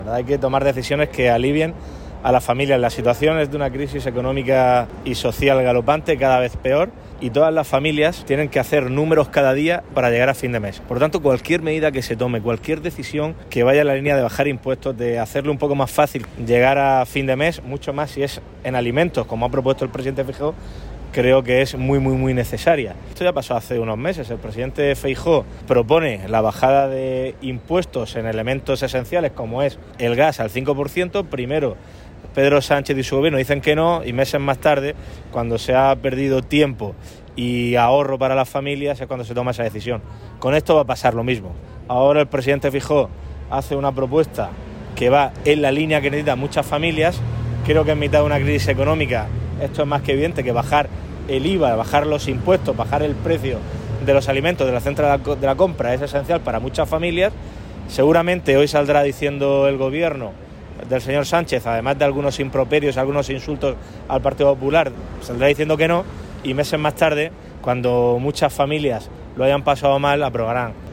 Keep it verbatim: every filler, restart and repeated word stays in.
Hay que tomar decisiones que alivien a las familias. La situación es de una crisis económica y social galopante, cada vez peor, y todas las familias tienen que hacer números cada día para llegar a fin de mes. Por lo tanto, cualquier medida que se tome, cualquier decisión que vaya en la línea de bajar impuestos, de hacerle un poco más fácil llegar a fin de mes, mucho más si es en alimentos, como ha propuesto el presidente Feijóo, creo que es muy, muy, muy necesaria. Esto ya pasó hace unos meses. El presidente Feijóo propone la bajada de impuestos en elementos esenciales como es el gas al cinco por ciento. Primero, Pedro Sánchez y su gobierno dicen que no, y meses más tarde, cuando se ha perdido tiempo y ahorro para las familias, es cuando se toma esa decisión. Con esto va a pasar lo mismo. Ahora el presidente Feijóo hace una propuesta que va en la línea que necesitan muchas familias. Creo que en mitad de una crisis económica esto es más que evidente, que bajar el I V A, bajar los impuestos, bajar el precio de los alimentos de la centro de la compra es esencial para muchas familias. Seguramente hoy saldrá diciendo el gobierno del señor Sánchez, además de algunos improperios, algunos insultos al Partido Popular, saldrá diciendo que no, y meses más tarde, cuando muchas familias lo hayan pasado mal, aprobarán